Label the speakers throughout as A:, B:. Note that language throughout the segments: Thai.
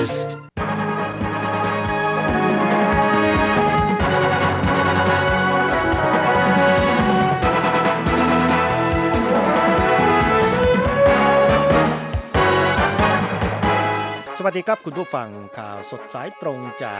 A: สวัสดีครับคุณผู้ฟังข่าวสดสายตรงจาก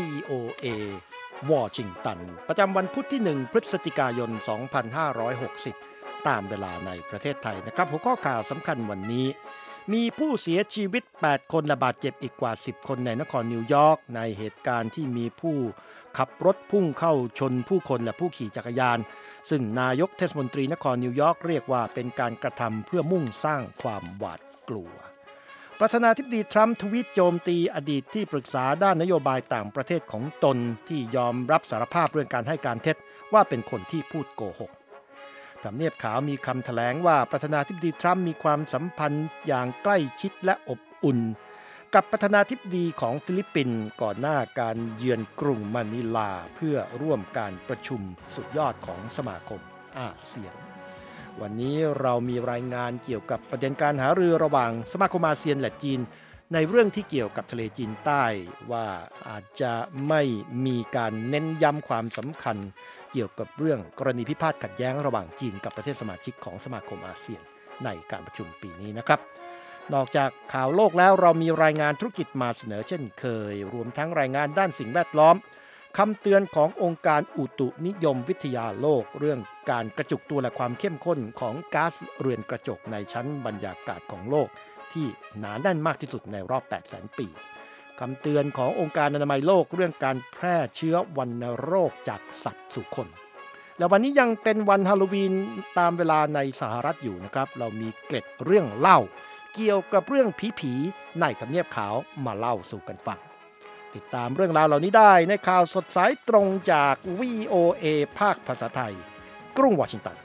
A: VOA วอชิงตันประจำวันพุธที่1พฤศจิกายน2560ตามเวลาในประเทศไทยนะครับหัวข้อข่าวสำคัญวันนี้มีผู้เสียชีวิต8คนและบาดเจ็บอีกกว่า10คนในนครนิวยอร์กในเหตุการณ์ที่มีผู้ขับรถพุ่งเข้าชนผู้คนและผู้ขี่จักรยานซึ่งนายกเทศมนตรีนครนิวยอร์กเรียกว่าเป็นการกระทำเพื่อมุ่งสร้างความหวาดกลัวประธานาธิบดีทรัมป์ทวีตโจมตีอดีตที่ปรึกษาด้านนโยบายต่างประเทศของตนที่ยอมรับสารภาพเรื่องการให้การเท็จว่าเป็นคนที่พูดโกหกทำเนียบขาวมีคำแถลงว่าประธานาธิบดีทรัมป์มีความสัมพันธ์อย่างใกล้ชิดและอบอุ่นกับประธานาธิบดีของฟิลิปปินส์ก่อนหน้าการเยือนกรุงมะนิลาเพื่อร่วมการประชุมสุดยอดของสมาคมอาเซียนวันนี้เรามีรายงานเกี่ยวกับประเด็นการหารือระหว่างสมาคมอาเซียนและจีนในเรื่องที่เกี่ยวกับทะเลจีนใต้ว่าอาจจะไม่มีการเน้นย้ำความสำคัญเกี่ยวกับเรื่องกรณีพิพาทขัดแย้งระหว่างจีนกับประเทศสมาชิกของสมาคมอาเซียนในการประชุมปีนี้นะครับนอกจากข่าวโลกแล้วเรามีรายงานธุรกิจมาเสนอเช่นเคยรวมทั้งรายงานด้านสิ่งแวดล้อมคำเตือนขององค์การอุตุนิยมวิทยาโลกเรื่องการกระจุกตัวและความเข้มข้นของก๊าซเรือนกระจกในชั้นบรรยากาศของโลกที่หนาแน่นมากที่สุดในรอบ 800,000 ปีคำเตือนขององค์การอนามัยโลกเรื่องการแพร่เชื้อวัณโรคจากสัตว์สู่คนและวันนี้ยังเป็นวันฮาโลวีนตามเวลาในสหรัฐอยู่นะครับเรามีเกร็ดเรื่องเล่าเกี่ยวกับเรื่องผีในทำเนียบขาวมาเล่าสู่กันฟังติดตามเรื่องราวเหล่านี้ได้ในข่าวสดสายตรงจาก VOA ภาคภาษาไทยกรุงวอชิงตัน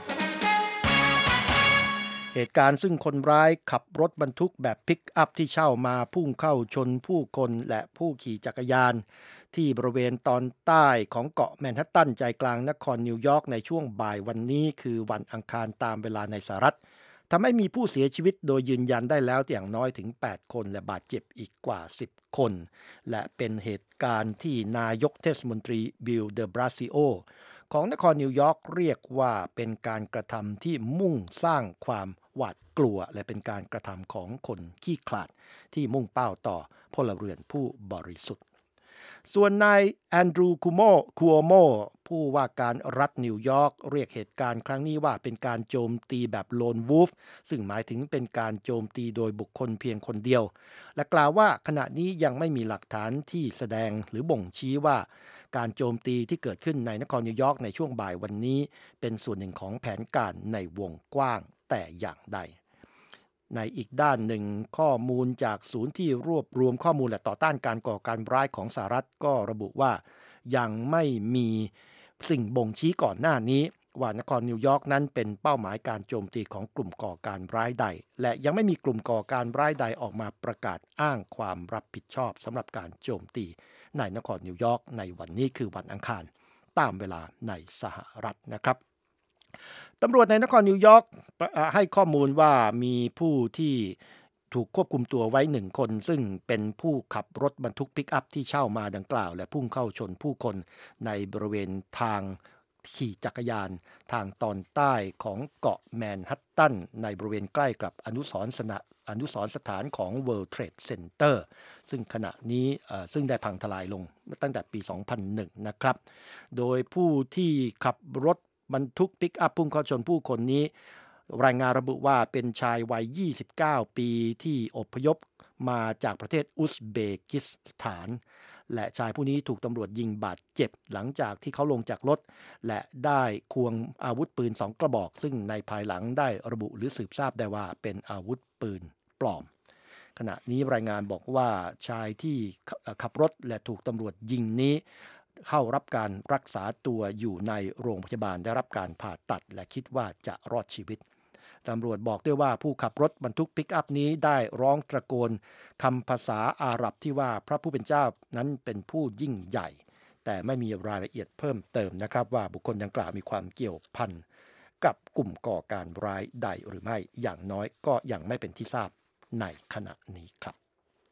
A: เหตุการณ์ซึ่งคนร้ายขับรถบรรทุกแบบพิกอัพที่เช่ามาพุ่งเข้าชนผู้คนและผู้ขี่จักรยานที่บริเวณตอนใต้ของเกาะแมนฮัตตันใจกลางนครนิวยอร์กในช่วงบ่ายวันนี้คือวันอังคารตามเวลาในสหรัฐทำให้มีผู้เสียชีวิตโดยยืนยันได้แล้วอย่างน้อยถึง8คนและบาดเจ็บอีกกว่า10คนและเป็นเหตุการณ์ที่นายกเทศมนตรีบิลเดบราซิโอของนครนิวยอร์กเรียกว่าเป็นการกระทำที่มุ่งสร้างความหวาดกลัวและเป็นการกระทำของคนขี้ขลาดที่มุ่งเป้าต่อพลเรือนผู้บริสุทธิ์ส่วนนายแอนดรูคูโอโมผู้ว่าการรัฐนิวยอร์กเรียกเหตุการณ์ครั้งนี้ว่าเป็นการโจมตีแบบโลนวูฟซึ่งหมายถึงเป็นการโจมตีโดยบุคคลเพียงคนเดียวและกล่าวว่าขณะนี้ยังไม่มีหลักฐานที่แสดงหรือบ่งชี้ว่าการโจมตีที่เกิดขึ้นในนครนิวยอร์กในช่วงบ่ายวันนี้เป็นส่วนหนึ่งของแผนการในวงกว้างแต่อย่างใดในอีกด้านหนึ่งข้อมูลจากศูนย์ที่รวบรวมข้อมูลและต่อต้านการก่อการร้ายของสหรัฐก็ระบุว่ายังไม่มีสิ่งบ่งชี้ก่อนหน้านี้ว่านครนิวยอร์กนั้นเป็นเป้าหมายการโจมตีของกลุ่มก่อการร้ายใดและยังไม่มีกลุ่มก่อการร้ายใดออกมาประกาศอ้างความรับผิดชอบสำหรับการโจมตีในนครนิวยอร์กในวันนี้คือวันอังคารตามเวลาในสหรัฐนะครับตำรวจในนครนิวยอร์กให้ข้อมูลว่ามีผู้ที่ถูกควบคุมตัวไว้1คนซึ่งเป็นผู้ขับรถบรรทุกปิกอัพที่เช่ามาดังกล่าวและพุ่งเข้าชนผู้คนในบริเวณทางขี่จักรยานทางตอนใต้ของเกาะแมนฮัตตันในบริเวณใกล้กับอนุสรณ์สถานของ World Trade Center ซึ่งขณะนี้ซึ่งได้พังทลายลงตั้งแต่ปี 2001 นะครับโดยผู้ที่ขับรถบรรทุกปิกอัพพุ่งเข้าชนผู้คนนี้รายงานระบุว่าเป็นชายวัย29ปีที่อพยพมาจากประเทศอุซเบกิสถานและชายผู้นี้ถูกตำรวจยิงบาดเจ็บหลังจากที่เขาลงจากรถและได้ควงอาวุธปืน2กระบอกซึ่งในภายหลังได้ระบุหรือสืบทราบได้ว่าเป็นอาวุธปืนปลอมขณะนี้รายงานบอกว่าชายที่ขับรถและถูกตำรวจยิงนี้เข้ารับการรักษาตัวอยู่ในโรงพยาบาลได้รับการผ่าตัดและคิดว่าจะรอดชีวิตตำรวจบอกด้วยว่าผู้ขับรถบรรทุกปิกอัพนี้ได้ร้องตะโกนคำภาษาอาหรับที่ว่าพระผู้เป็นเจ้านั้นเป็นผู้ยิ่งใหญ่แต่ไม่มีรายละเอียดเพิ่มเติมนะครับว่าบุคคลดังกล่าวมีความเกี่ยวพันกับกลุ่มก่อการร้ายใดหรือไม่อย่างน้อยก็ยังไม่เป็นที่ทราบในขณะนี้ครับ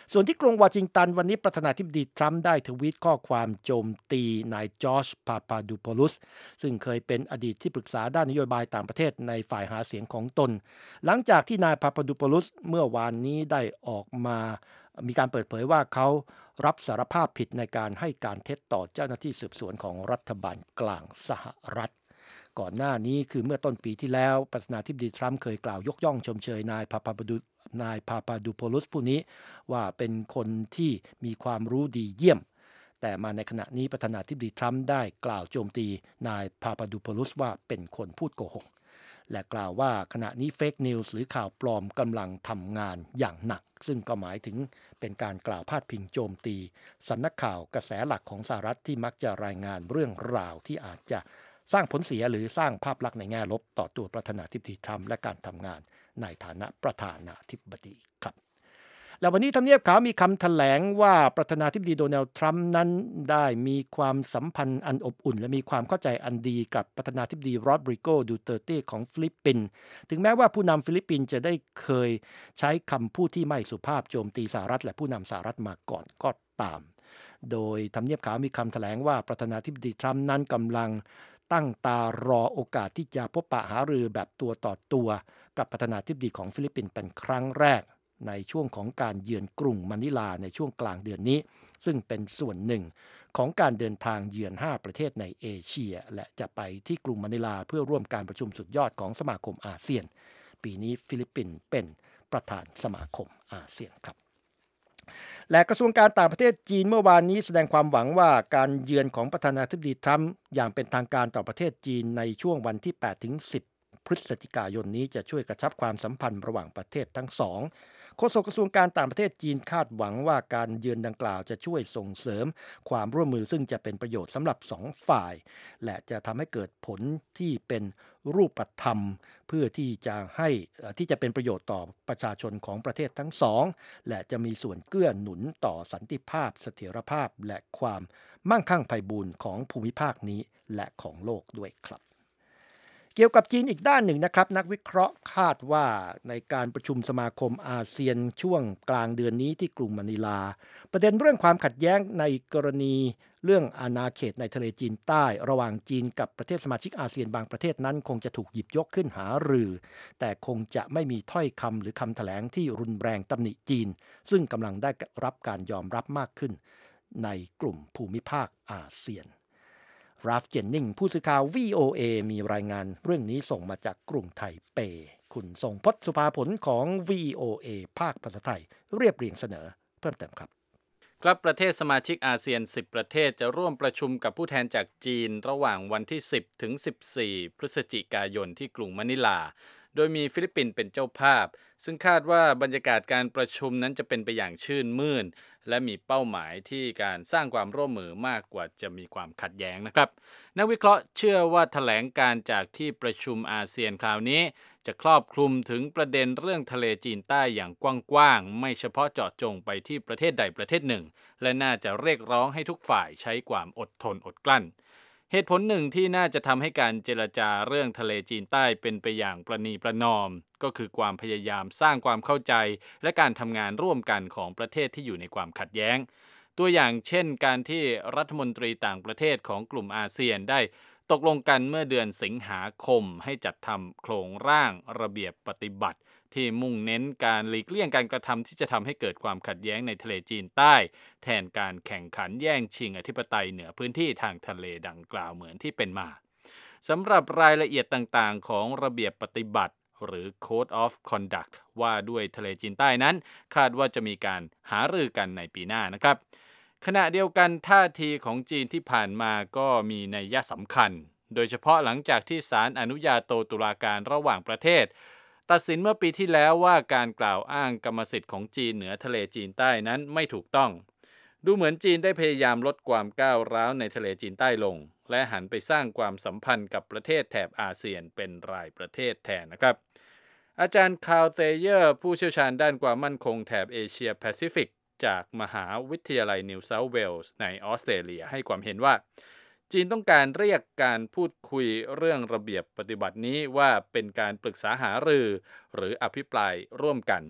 A: ส่วนที่กรุงวอชิงตันวันนี้ประธานาธิบดีทรัมป์ได้ทวีตข้อความโจมตีนายจอร์จ พาปาดูโพลุสซึ่งเคยเป็นอดีตที่ปรึกษาด้านนโยบายต่างประเทศในฝ่ายหาเสียงของตนหลังจากที่นายพาปาดูโพลุสเมื่อวานนี้ได้ออกมามีการเปิดเผยว่าเขารับสารภาพผิดในการให้การเท็จต่อเจ้าหน้าที่สืบสวนของรัฐบาลกลางสหรัฐก่อนหน้านี้คือเมื่อต้นปีที่แล้วประธานาธิบดีทรัมป์เคยกล่าวยกย่องชมเชยนายพาปาดูโพลุสผู้นี้ว่าเป็นคนที่มีความรู้ดีเยี่ยมแต่มาในขณะนี้ประธานาธิบดีทรัมป์ได้กล่าวโจมตีนายพาปาดูโพลุสว่าเป็นคนพูดโกหกและกล่าวว่าขณะนี้เฟกนิวส์หรือข่าวปลอมกำลังทำงานอย่างหนักซึ่งก็หมายถึงเป็นการกล่าวพาดพิงโจมตีสำนักข่าวกระแสหลักของสหรัฐที่มักจะรายงานเรื่องราวที่อาจจะสร้างผลเสียหรือสร้างภาพลักษณ์ในแง่ลบต่อตัวประธานาธิบดีทรัมป์และการทำงานในฐานะประธานาธิบดีครับแล้ววันนี้ทำเนียบขาวมีคำแถลงว่าประธานาธิบดีโดนัลด์ทรัมป์นั้นได้มีความสัมพันธ์อันอบอุ่นและมีความเข้าใจอันดีกับประธานาธิบดีโรดริโก ดูเตอร์เต้ของฟิลิปปินส์ถึงแม้ว่าผู้นำฟิลิปปินส์จะได้เคยใช้คำพูดที่ไม่สุภาพโจมตีสหรัฐและผู้นำสหรัฐมาก่อนก็ตามโดยทำเนียบขาวมีคำแถลงว่าประธานาธิบดีทรัมป์นั้นกำลังตั้งตารอโอกาสที่จะพบปะหารือแบบตัวต่อตัวกับประธานาธิบดีของฟิลิปปินส์เป็นครั้งแรกในช่วงของการเยือนกรุงมะนิลาในช่วงกลางเดือนนี้ซึ่งเป็นส่วนหนึ่งของการเดินทางเยือน5ประเทศในเอเชียและจะไปที่กรุงมะนิลาเพื่อร่วมการประชุมสุดยอดของสมาคมอาเซียนปีนี้ฟิลิปปินส์เป็นประธานสมาคมอาเซียนครับและกระทรวงการต่างประเทศจีนเมื่อวานนี้แสดงความหวังว่าการเยือนของประธานาธิบดีทรัมป์อย่างเป็นทางการต่อประเทศจีนในช่วงวันที่8-10 พฤศจิกายนนี้จะช่วยกระชับความสัมพันธ์ระหว่างประเทศทั้งสองโฆษกกระทรวงการต่างประเทศจีนคาดหวังว่าการเยือนดังกล่าวจะช่วยส่งเสริมความร่วมมือซึ่งจะเป็นประโยชน์สำหรับ2ฝ่ายและจะทำให้เกิดผลที่เป็นรูปธรรมเพื่อที่จะเป็นประโยชน์ต่อประชาชนของประเทศทั้งสองและจะมีส่วนเกื้อหนุนต่อสันติภาพเสถียรภาพและความมั่งคั่งไพบูลย์ของภูมิภาคนี้และของโลกด้วยครับเกี่ยวกับจีนอีกด้านหนึ่งนะครับนักวิเคราะห์คาดว่าในการประชุมสมาคมอาเซียนช่วงกลางเดือนนี้ที่กรุงมะนิลาประเด็นเรื่องความขัดแย้งในกรณีเรื่องอาณาเขตในทะเลจีนใต้ระหว่างจีนกับประเทศสมาชิกอาเซียนบางประเทศนั้นคงจะถูกหยิบยกขึ้นหารือแต่คงจะไม่มีถ้อยคำหรือคำแถลงที่รุนแรงตำหนิจีนซึ่งกำลังได้รับการยอมรับมากขึ้นในกลุ่มภูมิภาคอาเซียนราฟเจนนิงผู้สื่อข่าว VOA มีรายงานเรื่องนี้ส่งมาจากกรุงไทเปคุณทรงพจน์สุภาผลของ VOA ภาคภาษาไทยเรียบเรียงเสนอเพิ่มเติมครับ
B: ครับประเทศสมาชิกอาเซียน10ประเทศจะร่วมประชุมกับผู้แทนจากจีนระหว่างวันที่10ถึง14พฤศจิกายนที่กรุงมะนิลาโดยมีฟิลิปปินส์เป็นเจ้าภาพซึ่งคาดว่าบรรยากาศการประชุมนั้นจะเป็นไปอย่างชื่นมื่นและมีเป้าหมายที่การสร้างความร่วมมือมากกว่าจะมีความขัดแย้งนะครับนักวิเคราะห์เชื่อว่าแถลงการจากที่ประชุมอาเซียนคราวนี้จะครอบคลุมถึงประเด็นเรื่องทะเลจีนใต้อย่างกว้างๆไม่เฉพาะเจาะจงไปที่ประเทศใดประเทศหนึ่งและน่าจะเรียกร้องให้ทุกฝ่ายใช้ความอดทนอดกลั้นเหตุผลหนึ่งที่น่าจะทำให้การเจรจาเรื่องทะเลจีนใต้เป็นไปอย่างประนีประนอมก็คือความพยายามสร้างความเข้าใจและการทำงานร่วมกันของประเทศที่อยู่ในความขัดแย้งตัวอย่างเช่นการที่รัฐมนตรีต่างประเทศของกลุ่มอาเซียนได้ตกลงกันเมื่อเดือนสิงหาคมให้จัดทำโครงร่างระเบียบปฏิบัติที่มุ่งเน้นการหลีกเลี่ยงการกระทำที่จะทำให้เกิดความขัดแย้งในทะเลจีนใต้แทนการแข่งขันแย่งชิงอธิปไตยเหนือพื้นที่ทางทะเลดังกล่าวเหมือนที่เป็นมาสำหรับรายละเอียดต่างๆของระเบียบปฏิบัติหรือ Code of Conduct ว่าด้วยทะเลจีนใต้นั้นคาดว่าจะมีการหารือกันในปีหน้านะครับขณะเดียวกันท่าทีของจีนที่ผ่านมาก็มีนัยสำคัญโดยเฉพาะหลังจากที่ศาลอนุญาโตตุลาการระหว่างประเทศตัดสินเมื่อปีที่แล้วว่าการกล่าวอ้างกรรมสิทธิ์ของจีนเหนือทะเลจีนใต้นั้นไม่ถูกต้องดูเหมือนจีนได้พยายามลดความก้าวร้าวในทะเลจีนใต้ลงและหันไปสร้างความสัมพันธ์กับประเทศแถบอาเซียนเป็นรายประเทศแทนนะครับอาจารย์คาร์ลเทเยอร์ผู้เชี่ยวชาญด้านความมั่นคงแถบเอเชียแปซิฟิกจากมหาวิทยาลัยนิวเซาท์เวลส์ในออสเตรเลียให้ความเห็นว่าจีนต้องการเรียกการพูดคุยเรื่องระเบียบปฏิบัตินี้ว่าเป็นการปรึกษาหารือหรืออภิปรายร่วมกัน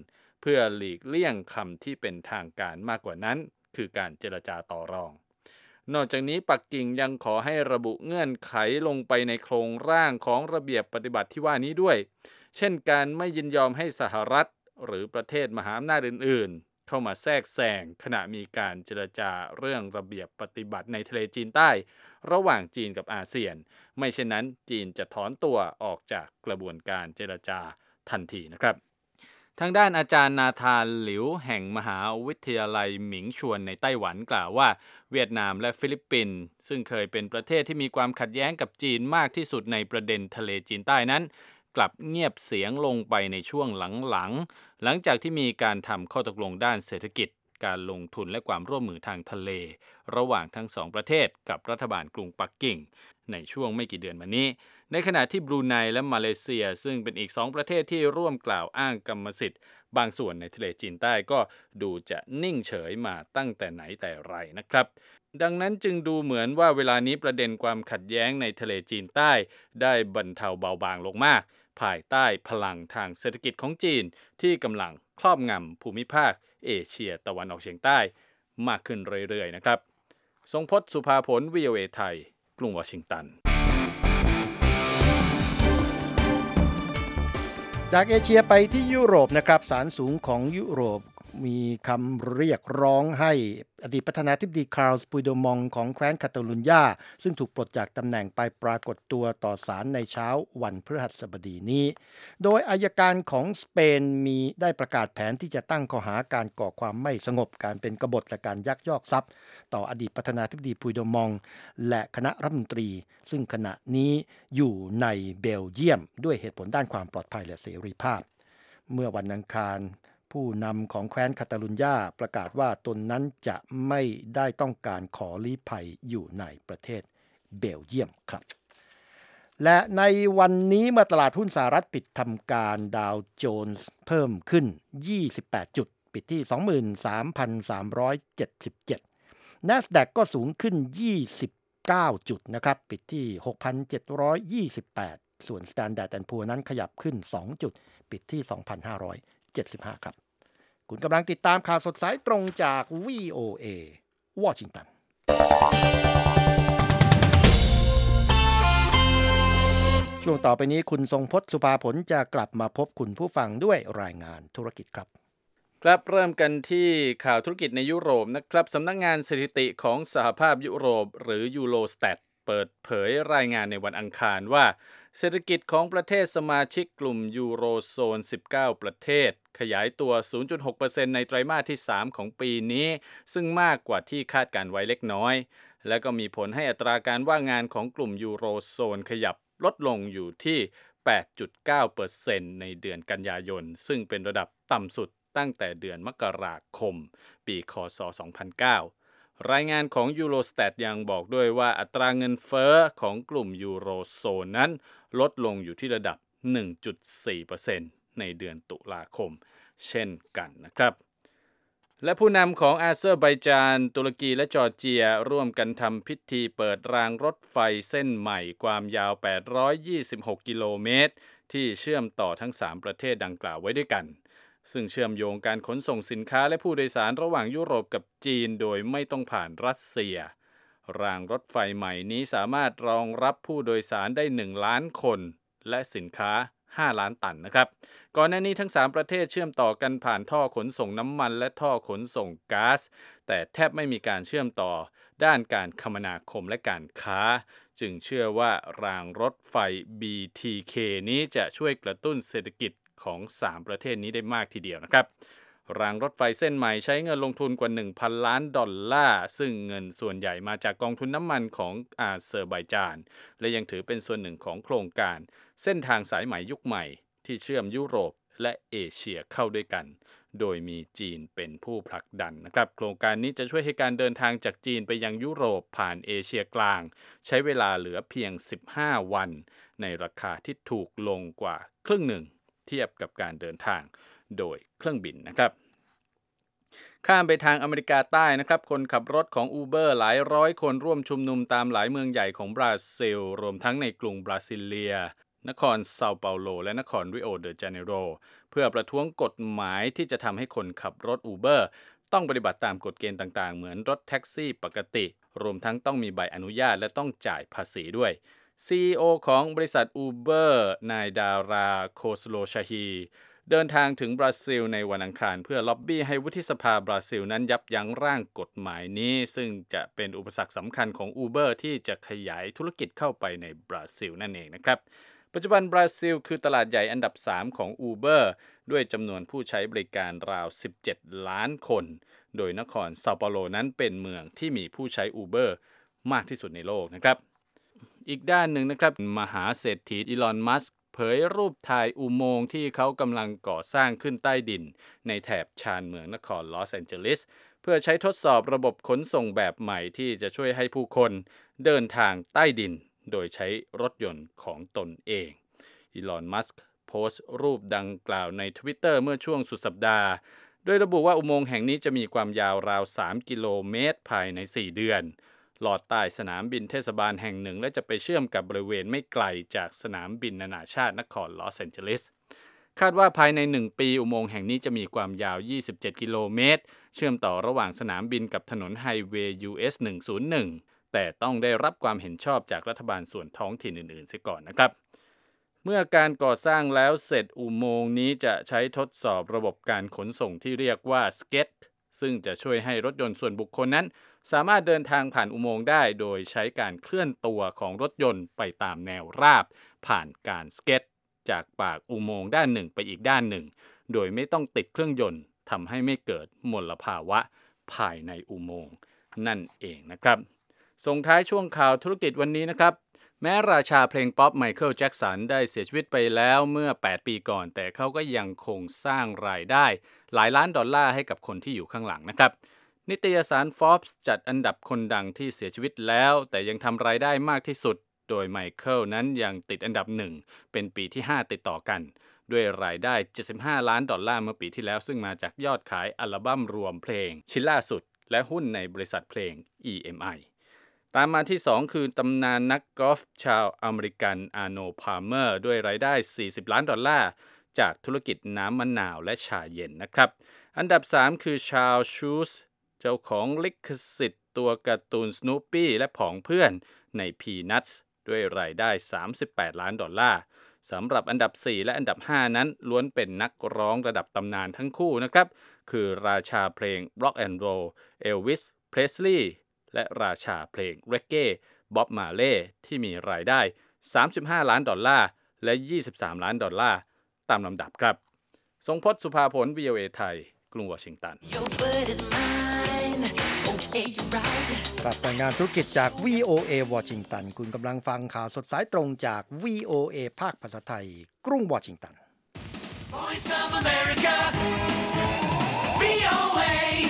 B: เพื่อหลีกเลี่ยงคำที่เป็นทางการมากกว่านั้นคือการเจรจาต่อรองนอกจากนี้ปักกิ่งยังขอให้ระบุเงื่อนไขลงไปในโครงร่างของระเบียบปฏิบัติที่ว่านี้ด้วยเช่นการไม่ยินยอมให้สหรัฐหรือประเทศมหาอำนาจอื่นๆเข้ามาแทรกแซงขณะมีการเจรจาเรื่องระเบียบปฏิบัติในทะเลจีนใต้ระหว่างจีนกับอาเซียนไม่เช่นนั้นจีนจะถอนตัวออกจากกระบวนการเจรจาทันทีนะครับทางด้านอาจารย์นาธานหลิวแห่งมหาวิทยาลัยหมิงชวนในไต้หวันกล่าวว่าเวียดนามและฟิลิปปินส์ซึ่งเคยเป็นประเทศที่มีความขัดแย้งกับจีนมากที่สุดในประเด็นทะเลจีนใต้นั้นกลับเงียบเสียงลงไปในช่วงหลังจากที่มีการทำข้อตกลงด้านเศรษฐกิจการลงทุนและความร่วมมือทางทะเลระหว่างทั้งสองประเทศกับรัฐบาลกรุงปักกิ่งในช่วงไม่กี่เดือนมานี้ในขณะที่บรูไนและมาเลเซียซึ่งเป็นอีก2ประเทศที่ร่วมกล่าวอ้างกรรมสิทธิ์บางส่วนในทะเลจีนใต้ก็ดูจะนิ่งเฉยมาตั้งแต่ไหนแต่ไรนะครับดังนั้นจึงดูเหมือนว่าเวลานี้ประเด็นความขัดแย้งในทะเลจีนใต้ได้บรรเทาเบาบางลงมากภายใต้พลังทางเศรษฐกิจของจีนที่กำลังครอบงำภูมิภาคเอเชียตะวันออกเฉียงใต้มากขึ้นเรื่อยๆนะครับทรงพจน์ สุภาผล VOA ไทยกรุงวอชิงตัน
A: จากเอเชียไปที่ยุโรปนะครับศาลสูงของยุโรปมีคำเรียกร้องให้อดีตประธานาธิบดีคาร์ลส์ ปุยโดมองของแคว้นคาตาลุญญาซึ่งถูกปลดจากตำแหน่งไปปรากฏตัวต่อศาลในเช้าวันพฤหัสบดีนี้โดยอัยการของสเปนมีได้ประกาศแผนที่จะตั้งข้อหาการก่อความไม่สงบการเป็นกบฏและการยักยอกทรัพย์ต่ออดีตประธานาธิบดีปุยโดมองและคณะรัฐมนตรีซึ่งขณะนี้อยู่ในเบลเยียมด้วยเหตุผลด้านความปลอดภัยและเสรีภาพเมื่อวันอังคารผู้นำของแคว้นคาตาลุญญาประกาศว่าตนนั้นจะไม่ได้ต้องการขอลี้ภัยอยู่ในประเทศเบลเยียมครับและในวันนี้เมื่อตลาดหุ้นสหรัฐปิดทำการดาวโจนส์เพิ่มขึ้น28จุดปิดที่ 23,377 NASDAQ ก็สูงขึ้น29จุดนะครับปิดที่ 6,728 ส่วน Standard & Poor's นั้นขยับขึ้น2จุดปิดที่ 2,575 ครับคุณกำลังติดตามข่าวสดสายตรงจาก VOA วอชิงตันช่วงต่อไปนี้คุณทรงพจน์ สุภาผลจะกลับมาพบคุณผู้ฟังด้วยรายงานธุรกิจครับ
B: ครับเริ่มกันที่ข่าวธุรกิจในยุโรปนะครับสำนักงานสถิติของสหภาพยุโรปหรือยูโรสแตทเปิดเผยรายงานในวันอังคารว่าเศรษฐกิจของประเทศสมาชิกกลุ่มยูโรโซน19ประเทศขยายตัว 0.6% ในไตรมาสที่3ของปีนี้ซึ่งมากกว่าที่คาดการไว้เล็กน้อยและก็มีผลให้อัตราการว่างงานของกลุ่มยูโรโซนขยับลดลงอยู่ที่ 8.9% ในเดือนกันยายนซึ่งเป็นระดับต่ำสุดตั้งแต่เดือนมกราคมปีคศ 2009 รายงานของ Eurostat ยังบอกด้วยว่าอัตราเงินเฟ้อของกลุ่มยูโรโซนนั้นลดลงอยู่ที่ระดับ 1.4% ในเดือนตุลาคมเช่นกันนะครับและผู้นำของอาเซอร์ไบจานตุรกีและจอร์เจียร่วมกันทำพิธีเปิดรางรถไฟเส้นใหม่ความยาว826กิโลเมตรที่เชื่อมต่อทั้ง3ประเทศดังกล่าวไว้ด้วยกันซึ่งเชื่อมโยงการขนส่งสินค้าและผู้โดยสารระหว่างยุโรปกับจีนโดยไม่ต้องผ่านรัสเซียรางรถไฟใหม่นี้สามารถรองรับผู้โดยสารได้1ล้านคนและสินค้า5ล้านตันนะครับก่อนหน้านี้ทั้ง3ประเทศเชื่อมต่อกันผ่านท่อขนส่งน้ำมันและท่อขนส่งก๊าซแต่แทบไม่มีการเชื่อมต่อด้านการคมนาคมและการค้าจึงเชื่อว่ารางรถไฟ BTK นี้จะช่วยกระตุ้นเศรษฐกิจของ3ประเทศนี้ได้มากทีเดียวนะครับรางรถไฟเส้นใหม่ใช้เงินลงทุนกว่า 1,000 ล้านดอลลาร์ซึ่งเงินส่วนใหญ่มาจากกองทุนน้ำมันของอาเซอร์ไบจานและยังถือเป็นส่วนหนึ่งของโครงการเส้นทางสายใหม่ยุคใหม่ที่เชื่อมยุโรปและเอเชียเข้าด้วยกันโดยมีจีนเป็นผู้ผลักดันนะครับโครงการนี้จะช่วยให้การเดินทางจากจีนไปยังยุโรปผ่านเอเชียกลางใช้เวลาเหลือเพียง15วันในราคาที่ถูกลงกว่าครึ่งหนึ่งเทียบกับการเดินทางโดยเครื่องบินนะครับข้ามไปทางอเมริกาใต้นะครับคนขับรถของ Uber หลายร้อยคนร่วมชุมนุมตามหลายเมืองใหญ่ของบราซิลรวมทั้งในกรุงบราซิเลียนครเซาเปาโลและนครริโอเดจาเนโรเพื่อประท้วงกฎหมายที่จะทำให้คนขับรถ Uber ต้องปฏิบัติตามกฎเกณฑ์ต่างๆเหมือนรถแท็กซี่ปกติรวมทั้งต้องมีใบอนุญาตและต้องจ่ายภาษีด้วย CEO ของบริษัท Uber นายดาราโคสโลชาฮีเดินทางถึงบราซิลในวันอังคารเพื่อล็อบบี้ให้วุฒิสภาบราซิลนั้นยับยั้งร่างกฎหมายนี้ซึ่งจะเป็นอุปสรรคสำคัญของ Uber ที่จะขยายธุรกิจเข้าไปในบราซิลนั่นเองนะครับปัจจุบันบราซิลคือตลาดใหญ่อันดับ3ของ Uber ด้วยจำนวนผู้ใช้บริการราว17ล้านคนโดยนครเซาเปาโลนั้นเป็นเมืองที่มีผู้ใช้ Uber มากที่สุดในโลกนะครับอีกด้านหนึ่งนะครับมหาเศรษฐีอีลอนมัสก์เผยรูปถ่ายอุโมงค์ที่เขากำลังก่อสร้างขึ้นใต้ดินในแถบชานเมืองนครลอสแอนเจลิสเพื่อใช้ทดสอบระบบขนส่งแบบใหม่ที่จะช่วยให้ผู้คนเดินทางใต้ดินโดยใช้รถยนต์ของตนเองอีลอนมัสก์โพสต์รูปดังกล่าวใน Twitter เมื่อช่วงสุดสัปดาห์โดยระบุว่าอุโมงค์แห่งนี้จะมีความยาวราว3กิโลเมตรภายใน4เดือนลอดใต้สนามบินเทศบาลแห่งหนึ่งและจะไปเชื่อมกับบริเวณไม่ไกลจากสนามบินนานาชาตินครลอสแอนเจลิสคาดว่าภายใน1ปีอุโมงค์แห่งนี้จะมีความยาว27กิโลเมตรเชื่อมต่อระหว่างสนามบินกับถนนไฮเวย์ US 101แต่ต้องได้รับความเห็นชอบจากรัฐบาลส่วนท้องถิ่นอื่นๆเสียก่อนนะครับเมื่อการก่อสร้างแล้วเสร็จอุโมงค์นี้จะใช้ทดสอบระบบการขนส่งที่เรียกว่า SCET ซึ่งจะช่วยให้รถยนต์ส่วนบุคคลนั้นสามารถเดินทางผ่านอุโมงค์ได้โดยใช้การเคลื่อนตัวของรถยนต์ไปตามแนวราบผ่านการสเก็ตจากปากอุโมงค์ด้านหนึ่งไปอีกด้านหนึ่งโดยไม่ต้องติดเครื่องยนต์ทำให้ไม่เกิดมลภาวะภายในอุโมงค์นั่นเองนะครับส่งท้ายช่วงข่าวธุรกิจวันนี้นะครับแม้ราชาเพลงป๊อปไมเคิลแจ็คสันได้เสียชีวิตไปแล้วเมื่อ8ปีก่อนแต่เขาก็ยังคงสร้างรายได้หลายล้านดอลลาร์ให้กับคนที่อยู่ข้างหลังนะครับนิตยสาร Forbes จัดอันดับคนดังที่เสียชีวิตแล้วแต่ยังทำรายได้มากที่สุดโดยไมเคิลนั้นยังติดอันดับ1เป็นปีที่5ติดต่อกันด้วยรายได้75ล้านดอลลาร์เมื่อปีที่แล้วซึ่งมาจากยอดขายอัลบั้มรวมเพลงชิ้นล่าสุดและหุ้นในบริษัทเพลง EMI ตามมาที่2คือตำนานนักกอล์ฟชาวอเมริกันอาร์โน พาล์เมอร์ด้วยรายได้40ล้านดอลลาร์จากธุรกิจน้ำมะนาวและชาเย็นนะครับอันดับ3คือชาร์ลส์ชูสเจ้าของลิขสิทธิ์ตัวการ์ตูนสนูปปี้และผองเพื่อนใน Peanuts ด้วยรายได้38ล้านดอลลาร์สำหรับอันดับ4และอันดับ5นั้นล้วนเป็นนักร้องระดับตำนานทั้งคู่นะครับคือราชาเพลง Rock and Roll เอลวิส เพรสลีย์และราชาเพลงเรกเก้บ๊อบมาเล่ที่มีรายได้35ล้านดอลลาร์และ23ล้านดอลลาร์ตามลำดับครับทรงพจน์ สุภาผล VOA ไทยกรุงวอชิงตัน
A: กับรายงานธุรกิจจาก VOA วอชิงตันคุณกำลังฟังข่าวสดสายตรงจาก VOA ภาคภาษาไทยกรุงวอชิงตัน Voice of America VOA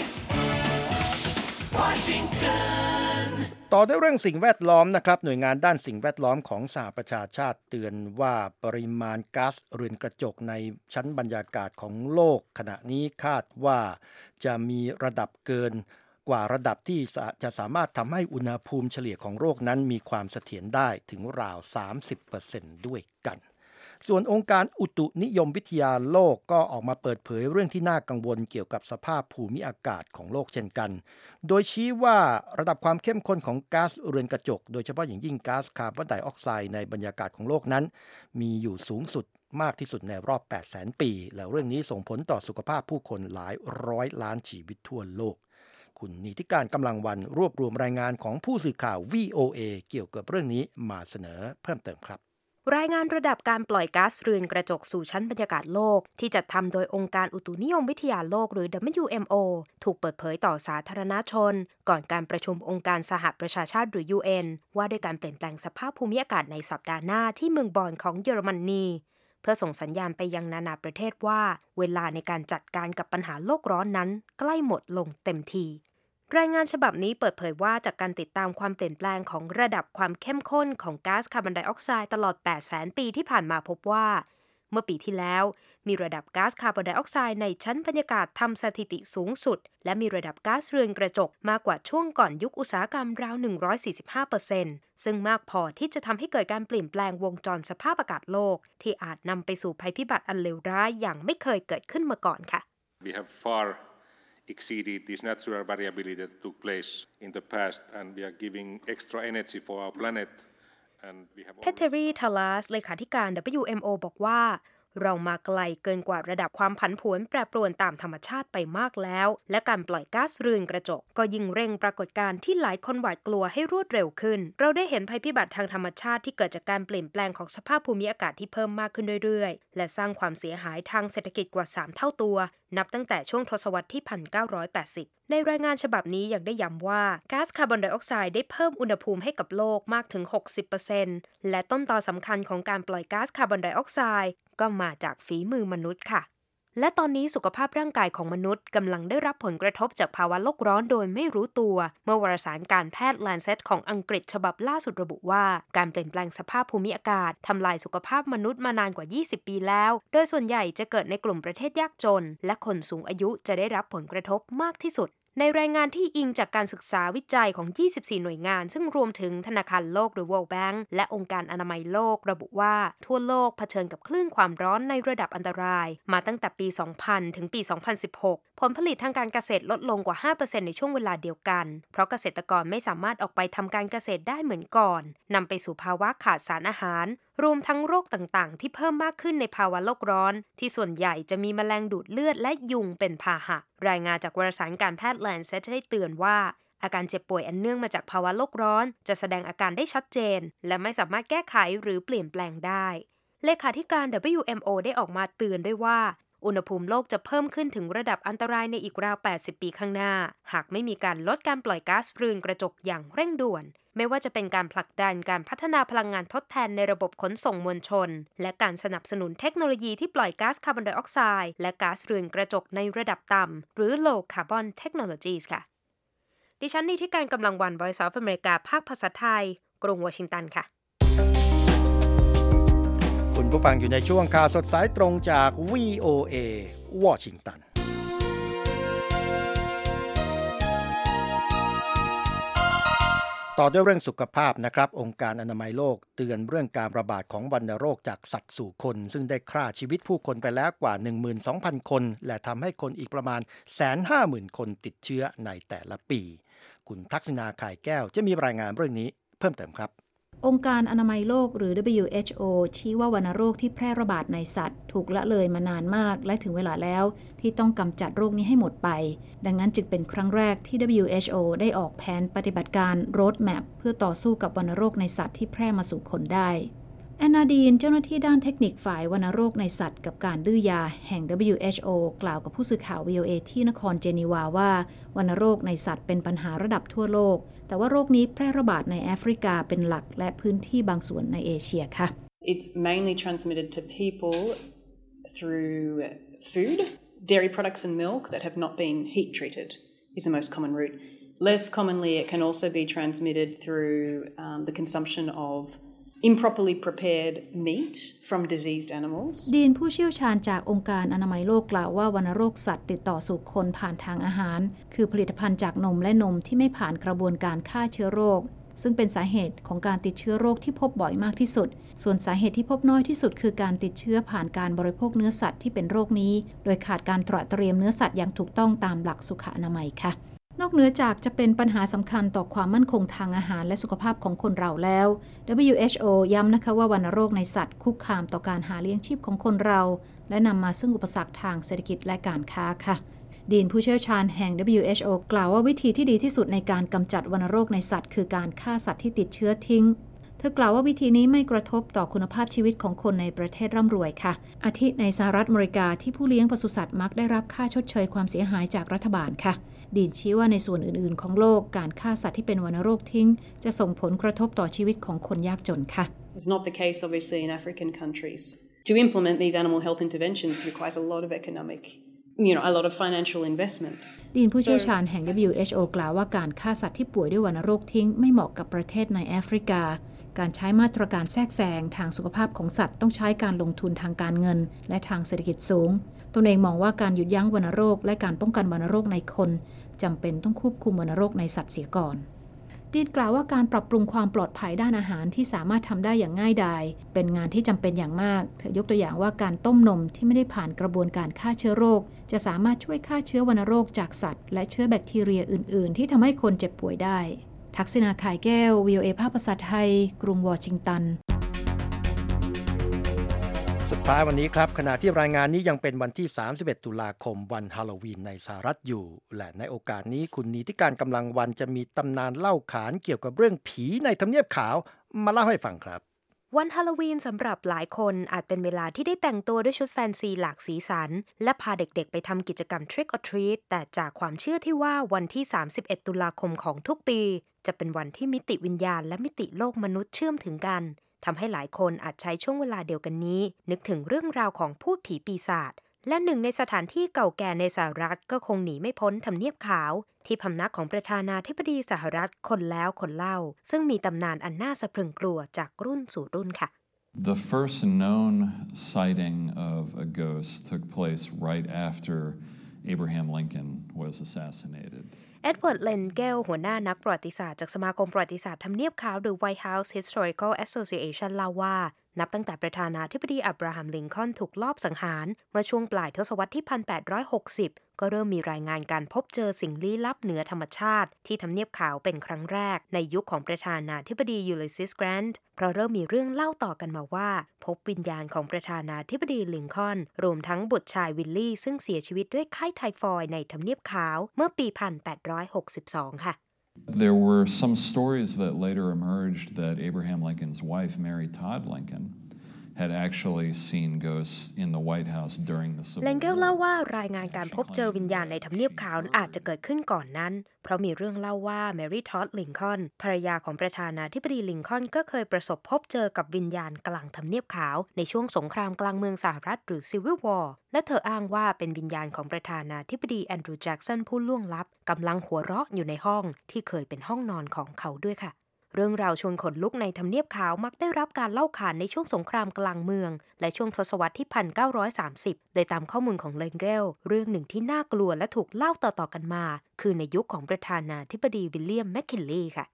A: Washington ต่อด้วยเรื่องสิ่งแวดล้อมนะครับหน่วยงานด้านสิ่งแวดล้อมของสหประชาชาติเตือนว่าปริมาณก๊าซเรือนกระจกในชั้นบรรยากาศของโลกขณะนี้คาดว่าจะมีระดับเกินกว่าระดับที่จะสามารถทำให้อุณหภูมิเฉลี่ยของโลกนั้นมีความเสถียรได้ถึงราว 30% ด้วยกันส่วนองค์การอุตุนิยมวิทยาโลกก็ออกมาเปิดเผยเรื่องที่น่ากังวลเกี่ยวกับสภาพภูมิอากาศของโลกเช่นกันโดยชี้ว่าระดับความเข้มข้นของก๊าซเรือนกระจกโดยเฉพาะอย่างยิ่งก๊าซคาร์บอนไดออกไซด์ในบรรยากาศของโลกนั้นมีอยู่สูงสุดมากที่สุดในรอบ 800,000 ปีแล้วเรื่องนี้ส่งผลต่อสุขภาพผู้คนหลายร้อยล้านชีวิตทั่วโลกคุณนิติการกำลังวันรวบรวมรายงานของผู้สื่อข่าว VOA เกี่ยวกับเรื่องนี้มาเสนอเพิ่มเติมครับ
C: รายงานระดับการปล่อยก๊าซเรือนกระจกสู่ชั้นบรรยากาศโลกที่จัดทำโดยองค์การอุตุนิยมวิทยาโลกหรือ WMO ถูกเปิดเผยต่อสาธารณชนก่อนการประชุมองค์การสหประชาชาติหรือ UN ว่าด้วยการเปลี่ยนแปลงสภาพภูมิอากาศในสัปดาห์หน้าที่เมืองบอนของเยอรมนีเพื่อส่งสัญญาณไปยังนานาประเทศว่าเวลาในการจัดการกับปัญหาโลกร้อนนั้นใกล้หมดลงเต็มทีรายงานฉบับนี้เปิดเผยว่าจากการติดตามความเปลี่ยนแปลงของระดับความเข้มข้นของก๊าซคาร์บอนไดออกไซด์ตลอด 800,000 ปีที่ผ่านมาพบว่าเมื่อปีที่แล้วมีระดับก๊าซคาร์บอนไดออกไซด์ในชั้นบรรยากาศทำสถิติสูงสุดและมีระดับก๊าซเรือนกระจกมากกว่าช่วงก่อนยุคอุตสาหกรรมราว 145% ซึ่งมากพอที่จะทำให้เกิดการเปลี่ยนแปลงวงจรสภาพอากาศโลกที่อาจนำไปสู่ภัยพิบัติอันเลวร้ายอย่างไม่เคยเกิดขึ้นมาก่อนค่ะ
D: We have far exceeded this natural variability that took place in the past and we are giving extra energy for our planet and we have
C: เพเทรี ทาลาสเลขาธิการ WMO บอกว่าเรามาไกลเกินกว่าระดับความผันผวนแปรปรวนตามธรรมชาติไปมากแล้วและการปล่อยก๊าซเรือนกระจกก็ยิ่งเร่งปรากฏการณ์ที่หลายคนหวาดกลัวให้รวดเร็วขึ้นเราได้เห็นภัยพิบัติทางธรรมชาติที่เกิดจากการเปลี่ยนแปลงของสภาพภูมิอากาศที่เพิ่มมากขึ้นเรื่อยๆและสร้างความเสียหายทางเศรษฐกิจกว่า3เท่าตัวนับตั้งแต่ช่วงทศวรรษที่ 1980 ในรายงานฉบับนี้ยังได้ย้ำว่าก๊าซคาร์บอนไดออกไซด์ได้เพิ่มอุณหภูมิให้กับโลกมากถึง 60% และต้นตอสำคัญของการปล่อยก๊าซคาร์บอนไดออกไซด์ก็มาจากฝีมือมนุษย์ค่ะและตอนนี้สุขภาพร่างกายของมนุษย์กำลังได้รับผลกระทบจากภาวะโลกร้อนโดยไม่รู้ตัวเมื่อวารสารการแพทย์ Lancet ของอังกฤษฉบับล่าสุดระบุว่าการเปลี่ยนแปลงสภาพภูมิอากาศทำลายสุขภาพมนุษย์มานานกว่า20ปีแล้วโดยส่วนใหญ่จะเกิดในกลุ่มประเทศยากจนและคนสูงอายุจะได้รับผลกระทบมากที่สุดในรายงานที่อิงจากการศึกษาวิจัยของ24หน่วยงานซึ่งรวมถึงธนาคารโลกหรือ World Bank และองค์การอนามัยโลกระบุว่าทั่วโลกเผชิญกับคลื่นความร้อนในระดับอันตรายมาตั้งแต่ปี 2000 ถึงปี 2016 ผลผลิตทางการเกษตรลดลงกว่า 5% ในช่วงเวลาเดียวกันเพราะเกษตรกรไม่สามารถออกไปทำการเกษตรได้เหมือนก่อนนำไปสู่ภาวะขาดสารอาหารรวมทั้งโรคต่างๆที่เพิ่มมากขึ้นในภาวะโลกร้อนที่ส่วนใหญ่จะมีแมลงดูดเลือดและยุงเป็นพาหะรายงานจากวารสารการแพทย์ Lancet ได้เตือนว่าอาการเจ็บป่วยอันเนื่องมาจากภาวะโลกร้อนจะแสดงอาการได้ชัดเจนและไม่สามารถแก้ไขหรือเปลี่ยนแปลงได้เลขาธิการ WMO ได้ออกมาเตือนด้วยว่าอุณหภูมิโลกจะเพิ่มขึ้นถึงระดับอันตรายในอีกราว80ปีข้างหน้าหากไม่มีการลดการปล่อยก๊าซเรือนกระจกอย่างเร่งด่วนไม่ว่าจะเป็นการผลักดันการพัฒนาพลังงานทดแทนในระบบขนส่งมวลชนและการสนับสนุนเทคโนโลยีที่ปล่อยก๊าซคาร์บอนไดออกไซด์และก๊าซเรือนกระจกในระดับต่ำหรือ low carbon technologies ค่ะดิฉันนิติการกำลังวัน Voice of America ภาคภาษาไทยกรุงวอชิงตันค่ะ
A: คุณผู้ฟังอยู่ในช่วงข่าวสดสายตรงจาก VOA วอชิงตันต่อด้วยเรื่องสุขภาพนะครับองค์การอนามัยโลกเตือนเรื่องการระบาดของวัณโรคจากสัตว์สู่คนซึ่งได้ฆ่าชีวิตผู้คนไปแล้วกว่า 12,000 คนและทำให้คนอีกประมาณ 150,000 คนติดเชื้อในแต่ละปีคุณทักษิณา ข่ายแก้วจะมีรายงานเรื่องนี้เพิ่มเติมครับ
E: องค์การอนามัยโลกหรือ WHO ชี้ว่าวัณโรคที่แพร่ระบาดในสัตว์ถูกละเลยมานานมากและถึงเวลาแล้วที่ต้องกำจัดโรคนี้ให้หมดไปดังนั้นจึงเป็นครั้งแรกที่ WHO ได้ออกแผนปฏิบัติการ Roadmap เพื่อต่อสู้กับวัณโรคในสัตว์ที่แพร่มาสู่คนได้แอนนาดีนเจ้าหน้าที่ด้านเทคนิคฝ่ายวัณโรคในสัตว์กับการดื้อยาแห่ง WHO กล่าวกับผู้สื่อข่าว VOA ที่นครเจนีวาว่าวัณโรคในสัตว์เป็นปัญหาระดับทั่วโลกแต่ว่าโรคนี้แพร่ระบาดในแอฟริกาเป็นหลักและพื้นที่บางส่วนในเอเชียค่ะ
F: It's mainly transmitted to people through food, dairy products and milk that have not been heat treated is the most common route. Less commonly, it can also be transmitted through the consumption of improperly prepared meat from diseased animals.
E: ดีนผู้เชี่ยวชาญจากองค์การอนามัยโลกกล่าวว่าวัณโรคสัตว์ติดต่อสู่คนผ่านทางอาหารคือผลิตภัณฑ์จากนมและนมที่ไม่ผ่านกระบวนการฆ่าเชื้อโรคซึ่งเป็นสาเหตุของการติดเชื้อโรคที่พบบ่อยมากที่สุดส่วนสาเหตุที่พบน้อยที่สุดคือการติดเชื้อผ่านการบริโภคเนื้อสัตว์ที่เป็นโรคนี้โดยขาดการตระเตรียมเนื้อสัตว์อย่างถูกต้องตามหลักสุขอนามัยค่ะนอกเหนือจากจะเป็นปัญหาสำคัญต่อความมั่นคงทางอาหารและสุขภาพของคนเราแล้ว WHO ย้ำนะคะว่าวัณโรคในสัตว์คุกคามต่อการหาเลี้ยงชีพของคนเราและนำมาซึ่งอุปสรรคทางเศรษฐกิจและการค้าค่ะดีนผู้เชี่ยวชาญแห่ง WHO กล่าวว่าวิธีที่ดีที่สุดในการกำจัดวัณโรคในสัตว์คือการฆ่าสัตว์ที่ติดเชื้อทิ้งเธอกล่าวว่าวิธีนี้ไม่กระทบต่อคุณภาพชีวิตของคนในประเทศร่ำรวยค่ะอาทิในสหรัฐอเมริกาที่ผู้เลี้ยงปศุสัตว์มักได้รับค่าชดเชยความเสียหายจากรัฐบาลค่ะดีนชี้ว่าในส่วนอื่นๆของโลกการฆ่าสัตว์ที่เป็นวัณโรคทิ้งจะส่งผลกระทบต่อชีวิตของคนยากจนค่ะ
F: It's not the case obviously in African countries. To implement these animal health interventions requires a lot of economic, a lot of financial investment.
E: ดีนผู้เชี่ยวชาญแห่ง WHO กล่าวว่าการฆ่าสัตว์ที่ป่วยด้วยวัณโรคทิ้งไม่เหมาะกับประเทศในแอฟริกาการใช้มาตรการแทรกแซงทางสุขภาพของสัตว์ต้องใช้การลงทุนทางการเงินและทางเศรษฐกิจสูงตนเองมองว่าการหยุดยั้งวัณโรคและการป้องกันวัณโรคในคนจำเป็นต้องควบคุมวัณโรคในสัตว์เสียก่อนดีนกล่าวว่าการปรับปรุงความปลอดภัยด้านอาหารที่สามารถทำได้อย่างง่ายดายเป็นงานที่จำเป็นอย่างมากเธอยกตัวอย่างว่าการต้มนมที่ไม่ได้ผ่านกระบวนการฆ่าเชื้อโรคจะสามารถช่วยฆ่าเชื้อวัณโรคจากสัตว์และเชื้อแบคทีเรียอื่นๆที่ทำให้คนเจ็บป่วยได้ทักษิณา ข่ายแก้ว VOA ภาคภาษาไทยกรุงวอชิงตัน
A: สุดท้ายวันนี้ครับขณะที่รายงานนี้ยังเป็นวันที่31ตุลาคมวันฮาโลวีนในสหรัฐอยู่และในโอกาสนี้คุณนีธิการกำลังวันจะมีตำนานเล่าขานเกี่ยวกับเรื่องผีในทำเนียบขาวมาเล่าให้ฟังครับ
C: วันฮาโลวีนสำหรับหลายคนอาจเป็นเวลาที่ได้แต่งตัวด้วยชุดแฟนซีหลากสีสันและพาเด็กๆไปทำกิจกรรม Trick or Treat แต่จากความเชื่อที่ว่าวันที่31ตุลาคมของทุกปีจะเป็นวันที่มิติวิญญาณและมิติโลกมนุษย์เชื่อมถึงกันทำให้หลายคนอาจใช้ช่วงเวลาเดียวกันนี้นึกถึงเรื่องราวของพูดผีปีศาจและหนึ่งในสถานที่เก่าแก่ในสหรัฐก็คงหนีไม่พ้นทำเนียบขาวที่พำนักของประธานาธิบดีสหรัฐคนแล้วคนเล่าซึ่งมีตำนานอันน่าสะพรึงกลัวจากรุ่นสู่รุ่นค่ะ
G: The first known sighting of a ghost took place right after Abraham Lincoln was assassinated.
C: เอ็ดเวิร์ด เลนเกลหัวหน้านักประวัติศาสตร์จากสมาคมประวัติศาสตร์ทำเนียบขาวหรือ White House Historical Association เล่าว่านับตั้งแต่ประธานาธิบดีอับราฮัม ลิงคอล์นถูกลอบสังหารเมื่อช่วงปลายทศวรรษที่ 1860 ก็เริ่มมีรายงานการพบเจอสิ่งลี้ลับเหนือธรรมชาติที่ทำเนียบขาวเป็นครั้งแรกในยุคของประธานาธิบดียูลิสซิส แกรนต์เพราะเริ่มมีเรื่องเล่าต่อกันมาว่าพบวิญญาณของประธานาธิบดีลิงคอล์นรวมทั้งบุตรชายวิลลี่ซึ่งเสียชีวิตด้วยไข้ไทฟอยด์ในทำเนียบขาวเมื่อปี 1862 ค่ะ
G: There were some stories that later emerged that Abraham Lincoln's wife, Mary Todd Lincoln, had actually seen ghosts in the White House during the Civil War.
C: เลนเกลเล่าว่ารายงานการพบเจอวิญญาณในทำเนียบขาวอาจจะเกิดขึ้นก่อนนั้นเพราะมีเรื่องเล่าว่าแมรี่ ทอด ลิงคอล์นภรรยาของประธานาธิบดีลิงคอล์นก็เคยประสบพบเจอกับวิญญาณกลางทำเนียบขาวในช่วงสงครามกลางเมืองสหรัฐหรือ Civil War และเธออ้างว่าเป็นวิญญาณของประธานาธิบดีแอนดรูว์ แจ็กสันผู้ล่วงลับกำลังหัวเราะอยู่ในห้องที่เคยเป็นห้องนอนของเขาด้วยค่ะเรื่องราวชวนขนลุกในทำเนียบขาวมักได้รับการเล่าขานในช่วงสงครามกลางเมืองและช่วงทศวรรษที่ 1930 โดยตามข้อมูลของเลนเกลเรื่องหนึ่งที่น่ากลัวและถูกเล่าต่อๆกันมาคือในยุคของประธานาธิบดีวิลเลียม แมคคินลีย์ค่ะ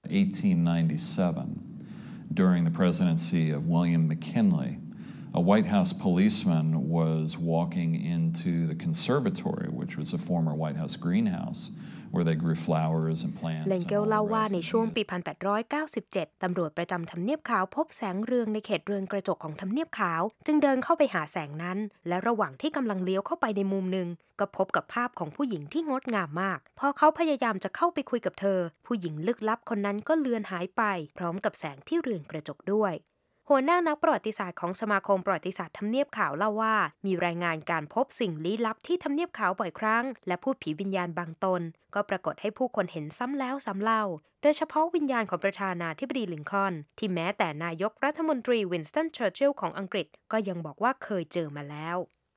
G: 1897, during the presidency of William McKinley, a White House policeman was walking into the conservatory, which was a former White House greenhouse.where they grew flowers and plants.
C: เลนเกลเล่าว่าในช่วงปี 1897 ตำรวจประจำทำเนียบขาวพบแสงเรืองในเขตเรือนกระจกของทำเนียบขาวจึงเดินเข้าไปหาแสงนั้นและระหว่างที่กำลังเลี้ยวเข้าไปในมุมหนึ่งก็พบกับภาพของผู้หญิงที่งดงามมากพอเขาพยายามจะเข้าไปคุยกับเธอผู้หญิงลึกลับคนนั้นก็เลือนหายไปพร้อมกับแสงที่เรือนกระจกด้วยหัวหน้านักประวัติศาสตร์ของสมาคมประวัติศาสตร์ทำเนียบขาวเล่าว่ามีรายงานการพบสิ่งลี้ลับที่ทำเนียบขาวบ่อยครั้งและพูดผีวิญญาณบางตนก็ปรากฏให้ผู้คนเห็นซ้ำแล้วซ้ำเล่าโดยเฉพาะวิญญาณของประธานาธิบดีลิงคอล์นที่แม้แต่นายกรัฐมนตรีวินสตัน เชอร์ชิลล์ของอังกฤษก็ยังบอกว่าเคยเจอมาแล้ว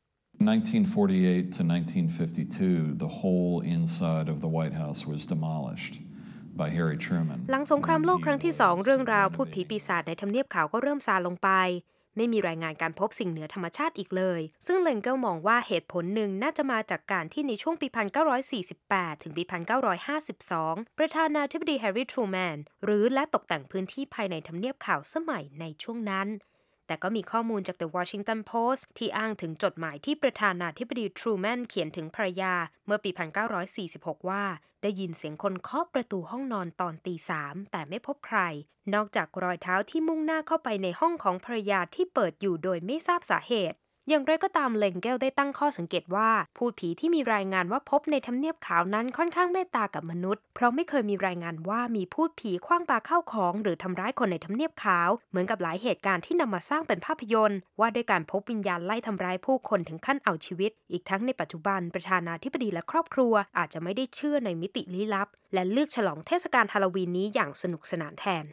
G: 1948 to 1952, the whole inside of the White House was demolished.by Harry Truman.
C: หลังสงครามโลกครั้งที่ 2 เรื่องราวพูดผีปีศาจในทำเนียบขาวก็เริ่มซาลงไปไม่มีรายงานการพบสิ่งเหนือธรรมชาติอีกเลยซึ่งเลนเกลมองว่าเหตุผลหนึ่งน่าจะมาจากการที่ในช่วงปี 1948 ถึงปี 1952 ประธานาธิบดีแฮร์รี่ ทรูแมนรื้อและตกแต่งพื้นที่ภายในทำเนียบขาวสมัยในช่วงนั้นแต่ก็มีข้อมูลจาก The Washington Post ที่อ้างถึงจดหมายที่ประธานาธิบดีทรูแมนเขียนถึงภรรยาเมื่อปี 1946 ว่าได้ยินเสียงคนเคาะประตูห้องนอนตอนตี 3แต่ไม่พบใครนอกจากรอยเท้าที่มุ่งหน้าเข้าไปในห้องของภรรยาที่เปิดอยู่โดยไม่ทราบสาเหตุอย่างไรก็ตามเลนเกลได้ตั้งข้อสังเกตว่าพูดผีที่มีรายงานว่าพบในทำเนียบขาวนั้นค่อนข้างเมตตากับมนุษย์เพราะไม่เคยมีรายงานว่ามีพูดผีขว้างปาเข้าของหรือทำร้ายคนในทำเนียบขาวเหมือนกับหลายเหตุการณ์ที่นำมาสร้างเป็นภาพยนตร์ว่าด้วยการพบวิญญาณไล่ทำร้ายผู้คนถึงขั้นเอาชีวิตอีกทั้งในปัจจุบันประธานาธิบดีและครอบครัวอาจจะไม่ได้เชื่อในมิติลี้ลับและเลือกฉลองเทศกาลฮาโลวีนนี้อย่างสนุกสนานแทน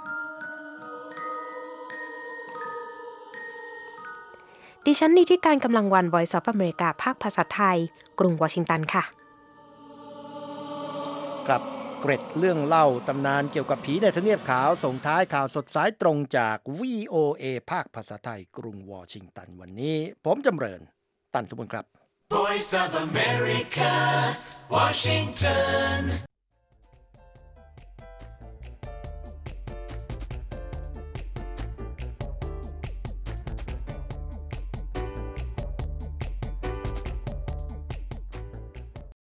C: ดิฉันนิติการกำลังวัน Voice of America ภาคภาษาไทยกรุงวอชิงตันค่ะ
A: ครับเกร็ดเรื่องเล่าตำนานเกี่ยวกับผีในทำเนียบขาวส่งท้ายข่าวสดสายตรงจาก VOA ภาคภาษาไทยกรุงวอชิงตันวันนี้ผมจำเริญตันสมบูรณ์ครับ
H: Voice of America, Washington